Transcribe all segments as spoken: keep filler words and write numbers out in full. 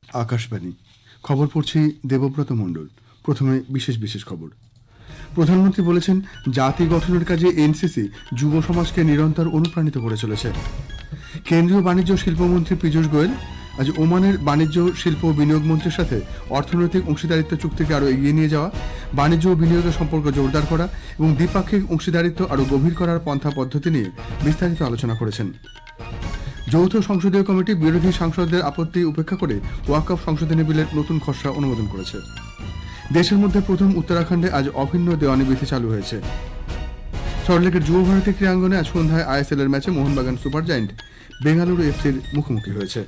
আকাশবাণী খবর পড়ছি দেবব্রত মণ্ডল। প্রথমে বিশেষ বিশেষ খবর। প্রধানমন্ত্রী বলেছেন, জাতি গঠনের কাজে এনসিসি যুব সমাজকে নিরন্তর অনুপ্রাণিত করে চলেছে। কেন্দ্রীয় বাণিজ্য শিল্পমন্ত্রী পীযূষ গোয়েল আজ ওমানের বাণিজ্য শিল্প ও বিনিয়োগ মন্ত্রীর সাথে অর্থনৈতিক অংশীদারিত্ব চুক্তিকে আরও এগিয়ে নিয়ে যাওয়া, বাণিজ্য ও বিনিয়োগের সম্পর্ক জোরদার করা এবং দ্বিপাক্ষিক অংশীদারিত্ব আরও গভীর করার পন্থা পদ্ধতি নিয়ে বিস্তারিত আলোচনা করেছেন। যৌথ সংসদীয় কমিটি বিরোধী সাংসদদের আপত্তি উপেক্ষা করে ওয়াকফ সংশোধনী বিলের নতুন খসড়া অনুমোদন করেছে। দেশের মধ্যে প্রথম উত্তরাখণ্ডে আজ অভিন্ন দেওয়ানি বিধি চালু হয়েছে। সল্টলেকের যুব ভারতী ক্রীড়াঙ্গনে আজ সন্ধ্যায় আইএসএল এর ম্যাচে মোহনবাগান সুপার জায়েন্ট বেঙ্গালুরু এফসির মুখোমুখি হয়েছে।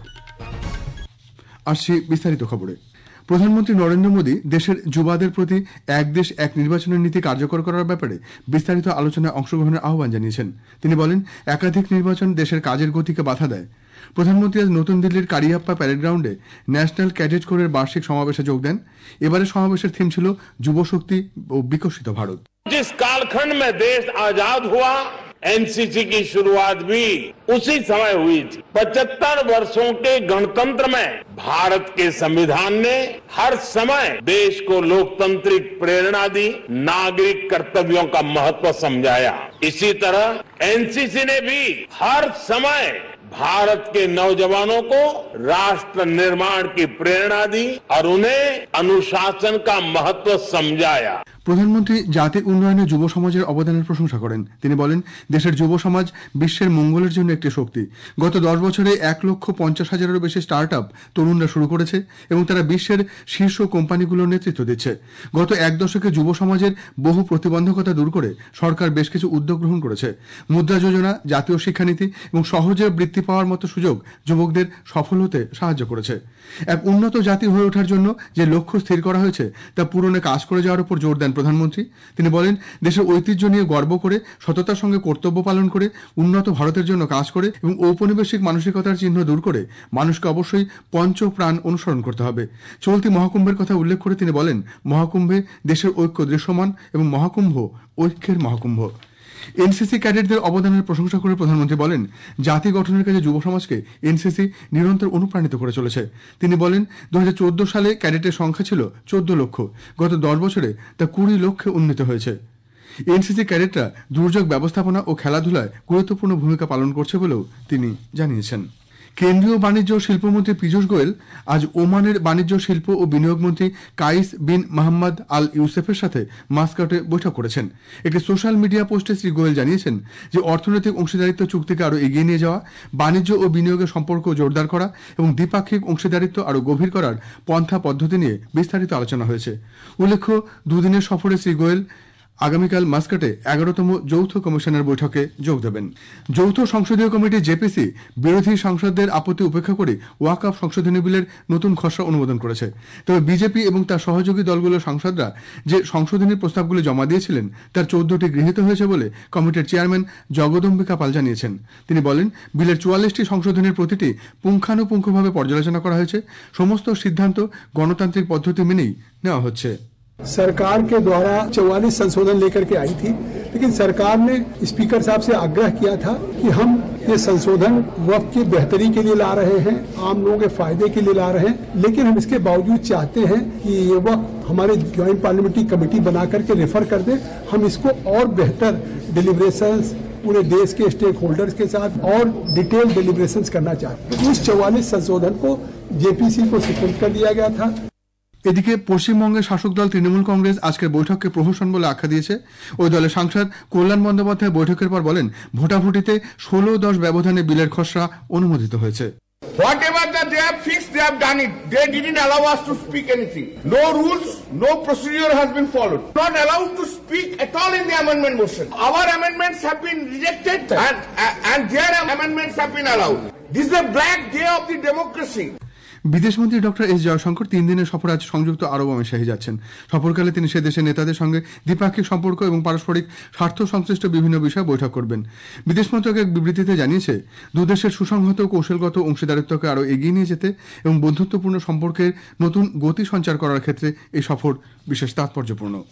আসছি বিস্তারিত খবরে। প্রধানমন্ত্রী নরেন্দ্র মোদী দেশের যুবাদের প্রতি এক দেশ এক নির্বাচনের নীতি কার্যকর করার ব্যাপারে বিস্তারিত আলোচনায় অংশগ্রহণের আহ্বান জানিয়েছেন। তিনি বলেন, একাধিক নির্বাচন দেশের কাজের গতিকে বাধা দেয়। প্রধানমন্ত্রী আজ নতুন দিল্লির কারিয়াপ্পা প্যারেড গ্রাউন্ডে ন্যাশনাল ক্যাডেট কোরের বার্ষিক সমাবেশে যোগ দেন। এবারে সমাবেশের থিম ছিল যুব শক্তি ও বিকশিত ভারত। जिस कालखंड में देश आजाद हुआ, एनसीसी की शुरुआत भी उसी समय हुई थी। पचहत्तर वर्षों के गणतंत्र में भारत के संविधान ने हर समय देश को लोकतांत्रिक प्रेरणा दी, नागरिक कर्तव्यों का महत्व समझाया। इसी तरह एनसीसी ने भी हर समय भारत के नौजवानों को राष्ट्र निर्माण की प्रेरणा दी और उन्हें अनुशासन का महत्व समझाया। প্রধানমন্ত্রী জাতির উন্নয়নে যুব সমাজের অবদানের প্রশংসা করেন। তিনি বলেন, দেশের যুব সমাজ বিশ্বের মঙ্গলের জন্য একটি শক্তি। গত দশ বছরে এক লক্ষ পঞ্চাশ হাজারেরও বেশি স্টার্ট আপ তরুণরা শুরু করেছে এবং তারা বিশ্বের শীর্ষ কোম্পানিগুলোর নেতৃত্ব দিচ্ছে। গত এক দশকে যুব সমাজের বহু প্রতিবন্ধকতা দূর করে সরকার বেশ কিছু উদ্যোগ গ্রহণ করেছে। মুদ্রা যোজনা, জাতীয় শিক্ষানীতি এবং সহজে বৃত্তি পাওয়ার মতো সুযোগ যুবকদের সফল হতে সাহায্য করেছে। এক উন্নত জাতি হয়ে ওঠার জন্য যে লক্ষ্য স্থির করা হয়েছে তা পূরণে কাজ করে যাওয়ার উপর জোর দেন প্রধানমন্ত্রী। তিনি বলেন, দেশের ঐতিহ্য নিয়ে গর্ব করে, সততার সঙ্গে কর্তব্য পালন করে, উন্নত ভারতের জন্য কাজ করে এবং ঔপনিবেশিক মানসিকতার চিহ্ন দূর করে মানুষকে অবশ্যই পঞ্চ প্রাণ অনুসরণ করতে হবে। চলতি মহাকুম্ভের কথা উল্লেখ করে তিনি বলেন, মহাকুম্ভে দেশের ঐক্য দৃশ্যমান এবং মহাকুম্ভ ঐক্যের মহাকুম্ভ। এনসিসি ক্যাডেটদের অবদানের প্রশংসা করে প্রধানমন্ত্রী বলেন, জাতি গঠনের কাজে যুব সমাজকে এনসিসি নিরন্তর অনুপ্রাণিত করে চলেছে। তিনি বলেন, দু হাজার চোদ্দ সালে ক্যাডেটের সংখ্যা ছিল চোদ্দ লক্ষ, গত দশ বছরে তা কুড়ি লক্ষে উন্নীত হয়েছে। এনসিসি ক্যাডেটরা দুর্যোগ ব্যবস্থাপনা ও খেলাধুলায় গুরুত্বপূর্ণ ভূমিকা পালন করছে বলেও তিনি জানিয়েছেন। কেন্দ্রীয় বাণিজ্য ও শিল্পমন্ত্রী পীযূষ গোয়েল আজ ওমানের বাণিজ্য শিল্প ও বিনিয়োগ মন্ত্রী কাইস বিন মোহাম্মদ আল ইউসেফের সাথে মাস্কাটে বৈঠক করেছেন। একটি সোশ্যাল মিডিয়া পোস্টে শ্রী গোয়েল জানিয়েছেন যে অর্থনৈতিক অংশীদারিত্ব চুক্তিকে আরও এগিয়ে নিয়ে যাওয়া, বাণিজ্য ও বিনিয়োগের সম্পর্ক জোরদার করা এবং দ্বিপাক্ষিক অংশীদারিত্ব আরও গভীর করার পন্থা পদ্ধতি নিয়ে বিস্তারিত আলোচনা হয়েছে। উল্লেখ্য, দুদিনের সফরে শ্রী গোয়েল আগামীকাল মাস্কাটে এগারোতম যৌথ কমিশনের বৈঠকে যোগ দেবেন। যৌথ সংসদীয় কমিটি জেপিসি বিরোধী সাংসদদের আপত্তি উপেক্ষা করে ওয়াকফ সংশোধনী বিলের নতুন খসড়া অনুমোদন করেছে। তবে বিজেপি এবং তার সহযোগী দলগুলোর সাংসদরা যে সংশোধনীর প্রস্তাবগুলি জমা দিয়েছিলেন তার চৌদ্দটি গৃহীত হয়েছে বলে কমিটির চেয়ারম্যান জগদম্বিকা পাল জানিয়েছেন। তিনি বলেন, বিলের চুয়াল্লিশটি সংশোধনীর প্রতিটি পুঙ্খানুপুঙ্খভাবে পর্যালোচনা করা হয়েছে। সমস্ত সিদ্ধান্ত গণতান্ত্রিক পদ্ধতি মেনেই নেওয়া হচ্ছে। सरकार के द्वारा चौवालीस संशोधन लेकर के आई थी, लेकिन सरकार ने स्पीकर साहब से आग्रह किया था कि हम ये संशोधन वक्फ की बेहतरी के लिए ला रहे हैं, आम लोगों के फायदे के लिए ला रहे हैं, लेकिन हम इसके बावजूद चाहते हैं कि ये वक्फ हमारे ज्वाइंट पार्लियामेंट्री कमेटी बना करके रेफर कर दे। हम इसको और बेहतर डिलिब्रेशंस पूरे देश के स्टेक होल्डर्स के साथ और डिटेल डिलिब्रेशंस करना चाहते हैं। उस चौवालीस संशोधन को जेपीसी को सुपुर्द कर दिया गया था। এদিকে পশ্চিমবঙ্গের শাসক দল তৃণমূল কংগ্রেস আজকের বৈঠককে প্রহসন বলে আখ্যা দিয়েছে। ওই দলের সাংসদ কল্যাণ বন্দ্যোপাধ্যায় বৈঠকের পর বলেন, ভোটাভুটিতে ষোলো দশ ব্যবধানে বিলের খসড়া অনুমোদিত হয়েছে। Whatever that they have fixed, they have done it. They didn't allow us to speak anything. No rules, no procedure has been followed. Not allowed to speak at all in the amendment motion. Our amendments have been rejected and, and their amendments have been allowed. This is a black day of the democracy. বিদেশমন্ত্রী doctor S Jaishankar তিন দিনের সফর আজ সংযুক্ত আরব আমিরাতে যাচ্ছেন। সফরকালে তিনি সে দেশের নেতাদের সঙ্গে দ্বিপাক্ষিক সম্পর্ক এবং পারস্পরিক স্বার্থ সংশ্লিষ্ট বিভিন্ন বিষয়ে বৈঠক করবেন। বিদেশ মন্ত্রক এক বিবৃতিতে জানিয়েছে, দুদেশের সুসংহত কৌশলগত অংশীদারিত্বকে আরও এগিয়ে নিয়ে যেতে এবং বন্ধুত্বপূর্ণ সম্পর্কের নতুন গতি সঞ্চার করার ক্ষেত্রে এই সফর বিশেষ তাৎপর্যপূর্ণ।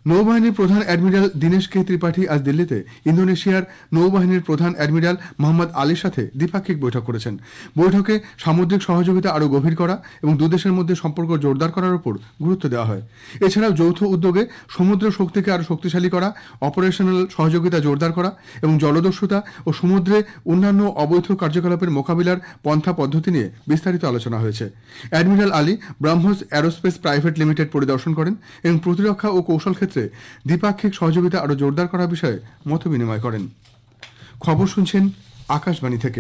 নৌবাহিনীর প্রধান অ্যাডমিরাল দীনেশ কে ত্রিপাঠী আজ দিল্লিতে ইন্দোনেশিয়ার নৌবাহিনীর প্রধান অ্যাডমিরাল মোহাম্মদ আলীর সাথে দ্বিপাক্ষিক বৈঠক করেছেন। বৈঠকে সামুদ্রিক সহযোগিতা আরও গভীর করা এবং দুদেশের মধ্যে সম্পর্ক জোরদার করার উপর গুরুত্ব দেওয়া হয়। এছাড়াও যৌথ উদ্যোগে সমুদ্র শক্তিকে আরও শক্তিশালী করা, অপারেশনাল সহযোগিতা জোরদার করা এবং জলদস্যুতা ও সমুদ্রে অন্যান্য অবৈধ কার্যকলাপের মোকাবিলার পন্থা পদ্ধতি নিয়ে বিস্তারিত আলোচনা হয়েছে। Admiral Ali BrahMos aerospace private limited পরিদর্শন করেন এবং প্রতিরক্ষা ও কৌশল ক্ষেত্রে দ্বিপাক্ষিক সহযোগিতা আরও জোরদার করার বিষয়ে মত বিনিময় করেন। খবর শুনছেন আকাশবাণী থেকে।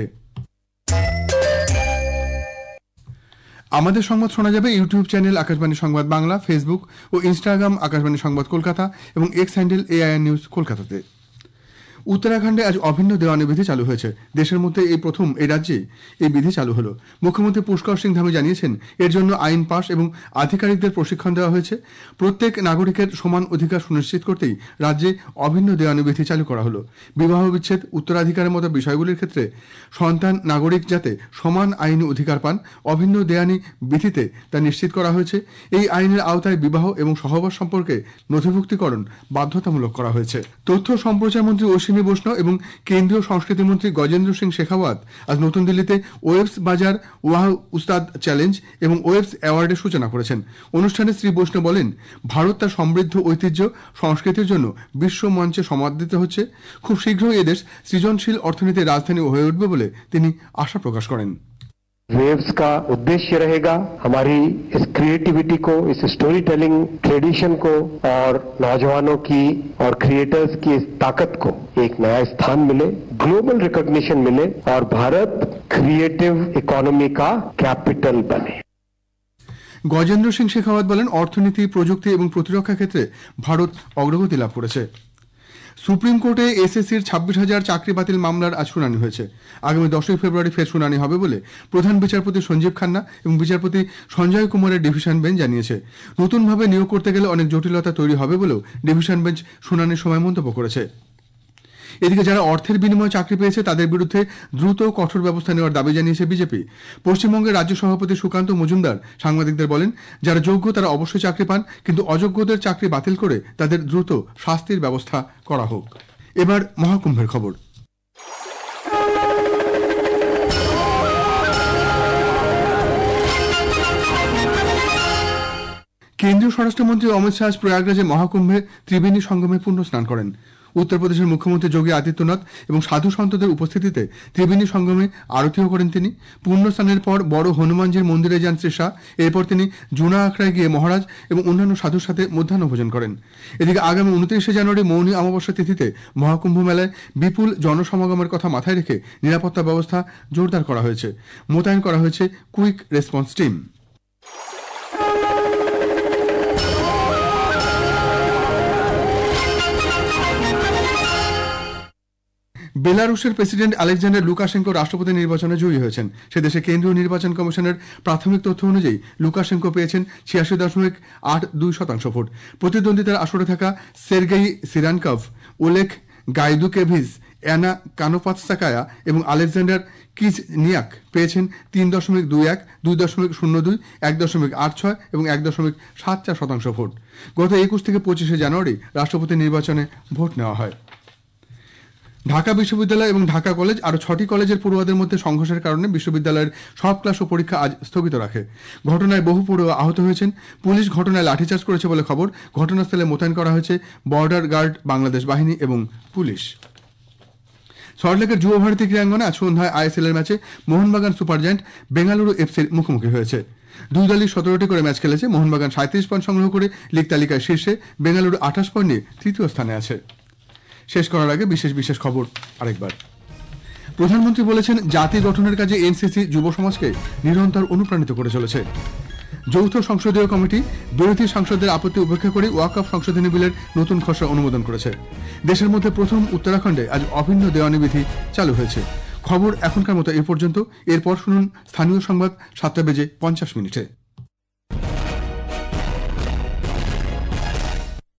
আমাদের সংবাদ শোনা যাবে ইউটিউব চ্যানেল আকাশবাণী সংবাদ বাংলা, ফেসবুক ও ইনস্টাগ্রাম আকাশবাণী সংবাদ কলকাতা এবং এক্স হ্যান্ডেল এআইআর নিউজ কলকাতাতে। উত্তরাখণ্ডে আজ অভিন্ন দেওয়ানি বিধি চালু হয়েছে। দেশের মধ্যে এই প্রথম এই রাজ্যে এই বিধি চালু হলো। মুখ্যমন্ত্রী পুষ্কর সিং ধামি জানিয়েছেন, এর জন্য আইন পাশ এবং আধিকারিকদের প্রশিক্ষণ দেওয়া হয়েছে। প্রত্যেক নাগরিকের সমান অধিকার সুনিশ্চিত করতেই রাজ্যে অভিন্ন দেওয়ানি বিধি চালু করা হলো। বিবাহ বিচ্ছেদ, উত্তরাধিকারের মতো বিষয়গুলির ক্ষেত্রে সন্তান নাগরিক যাতে সমান আইনি অধিকার পান, অভিন্ন দেওয়ানি বিধিতে তা নিশ্চিত করা হয়েছে। এই আইনের আওতায় বিবাহ এবং সহবাস সম্পর্কে নথিভুক্তিকরণ বাধ্যতামূলক করা হয়েছে। তথ্য সম্প্রচার মন্ত্রী অশ্বিনী বৈষ্ণব এবং কেন্দ্রীয় সংস্কৃতি মন্ত্রী গজেন্দ্র সিং শেখাওয়াত আজ নতুন দিল্লিতে ওয়েবস বাজার ওয়াহ উস্তাদ চ্যালেঞ্জ এবং ওয়েবস অ্যাওয়ার্ডের সূচনা করেছেন। অনুষ্ঠানে শ্রী বৈষ্ণব বলেন, ভারত তার সমৃদ্ধ ঐতিহ্য সংস্কৃতির জন্য বিশ্ব মঞ্চে সমাদৃত হচ্ছে। খুব শীঘ্রই এদেশ সৃজনশীল অর্থনীতির রাজধানী হয়ে উঠবে বলে তিনি আশা প্রকাশ করেন। वेव्स का उद्देश्य रहेगा हमारी इस क्रिएटिविटी को, इस स्टोरी टेलिंग ट्रेडिशन को और नौजवानों की और क्रिएटर्स की इस ताकत को एक नया स्थान मिले, ग्लोबल रिकॉग्निशन मिले और भारत क्रिएटिव इकोनॉमी का कैपिटल बने। গজেন্দ্র সিং শেখাওয়াত বলেন, অর্থনীতি, প্রযুক্তি এবং প্রতিরক্ষা ক্ষেত্রে ভারত অগ্রগতি লাভ করেছে। সুপ্রিম কোর্টে এসএসসির ছাব্বিশ হাজার চাকরি বাতিল মামলার আজ শুনানি হয়েছে। আগামী দশই ফেব্রুয়ারি ফের শুনানি হবে বলে প্রধান বিচারপতি সঞ্জীব খান্না এবং বিচারপতি সঞ্জয় কুমারের ডিভিশন বেঞ্চ জানিয়েছে। নতুনভাবে নিয়োগ করতে গেলে অনেক জটিলতা তৈরি হবে বলেও ডিভিশন বেঞ্চ শুনানির সময় মন্তব্য করেছে। এদিকে যারা অর্থের বিনিময়ে চাকরি পেয়েছে তাদের বিরুদ্ধে দ্রুত কঠোর ব্যবস্থা নেওয়ার দাবি জানিয়েছে বিজেপি। পশ্চিমবঙ্গের রাজ্য সভাপতি সুকান্ত মজুমদার সাংবাদিকদের বলেন, যারা যোগ্য তারা অবশ্যই চাকরি পান, কিন্তু অযোগ্যদের চাকরি বাতিল করে তাদের দ্রুত শাস্তির ব্যবস্থা করা হোক। এবার মহাকুম্ভের খবর। কেন্দ্রীয় স্বরাষ্ট্রমন্ত্রী অমিত শাহ প্রয়াগরাজে মহাকুম্ভে ত্রিবেণী সঙ্গমে পুণ্য স্নান করেন। উত্তরপ্রদেশের মুখ্যমন্ত্রী যোগী আদিত্যনাথ এবং সাধু সন্তদের উপস্থিতিতে ত্রিবেণী সঙ্গমে আরতিও করেন তিনি। পুণ্য স্নানের পর বড় হনুমানজির মন্দিরে যান শ্রী শাহ। এরপর তিনি জুনা আখড়ায় গিয়ে মহারাজ এবং অন্যান্য সাধুর সাথে মধ্যাহ্ন ভোজন করেন। এদিকে আগামী উনত্রিশে জানুয়ারি মৌনী অমাবস্যা তিথিতে মহাকুম্ভ মেলায় বিপুল জনসমাগমের কথা মাথায় রেখে নিরাপত্তা ব্যবস্থা জোরদার করা হয়েছে। মোতায়েন করা হয়েছে কুইক রেসপন্স টিম। বেলারুশের প্রেসিডেন্ট আলেকজান্ডার লুকাশেঙ্কো রাষ্ট্রপতি নির্বাচনে জয়ী হয়েছেন। সে দেশে কেন্দ্রীয় নির্বাচন কমিশনের প্রাথমিক তথ্য অনুযায়ী লুকাশেঙ্কো পেয়েছেন ছিয়াশি দশমিক আট দুই শতাংশ ভোট। প্রতিদ্বন্দ্বিতার আসরে থাকা সের্গেই সিরানকভ, ওলেখ গাইদুকেভিচ, অ্যানা কানোপাতসাকায়া এবং আলেকজান্ডার কিজনিয়াক পেয়েছেন তিন দশমিক দুই এক, দুই দশমিক শূন্য দুই, এক দশমিক আট ছয় এবং এক দশমিক সাত চার শতাংশ ভোট। গত একুশ থেকে পঁচিশে জানুয়ারি রাষ্ট্রপতি নির্বাচনে ভোট নেওয়া হয়। ঢাকা বিশ্ববিদ্যালয় এবং ঢাকা কলেজ আরও ছটি কলেজের পড়ুয়াদের মধ্যে সংঘর্ষের কারণে বিশ্ববিদ্যালয়ের সব ক্লাস ও পরীক্ষা আজ স্থগিত রাখে। ঘটনায় বহু পড়ুয়া আহত হয়েছেন। পুলিশ ঘটনায় লাঠিচার্জ করেছে বলে খবর। ঘটনাস্থলে মোতায়েন করা হয়েছে বর্ডার গার্ড, বাংলাদেশ বাহিনী এবং পুলিশ। সল্টলেকের যুব ভারতী ক্রীড়াঙ্গনে আজ সন্ধ্যায় আইএসএল এর ম্যাচে মোহনবাগান সুপার জায়ান্ট বেঙ্গালুরু এফসির মুখোমুখি হয়েছে। দুই দলই সতেরোটি করে ম্যাচ খেলেছে। মোহনবাগান সাঁত্রিশ পয়েন্ট সংগ্রহ করে লিগ তালিকায় শীর্ষে, বেঙ্গালুরু আঠাশ পয়েন্ট নিয়ে তৃতীয় স্থানে আছে। শেষ করার আগে বিশেষ বিশেষ খবর আরেকবার। প্রধানমন্ত্রী বলেছেন, জাতি গঠনের কাজে এনসিসি যুব সমাজকে নিরন্তর অনুপ্রাণিত করে চলেছে। যৌথ সংসদীয় কমিটি বিরোধী সাংসদদের আপত্তি উপেক্ষা করে ওয়াকফ সংশোধনী বিলের নতুন খসড়া অনুমোদন করেছে। দেশের মধ্যে প্রথম উত্তরাখণ্ডে আজ অভিন্ন দেওয়ানি বিধি চালু হয়েছে। খবর এখনকার মতো এ পর্যন্ত। এরপর শুনুন স্থানীয় সংবাদ সাতটা বেজে পঞ্চাশ মিনিটে।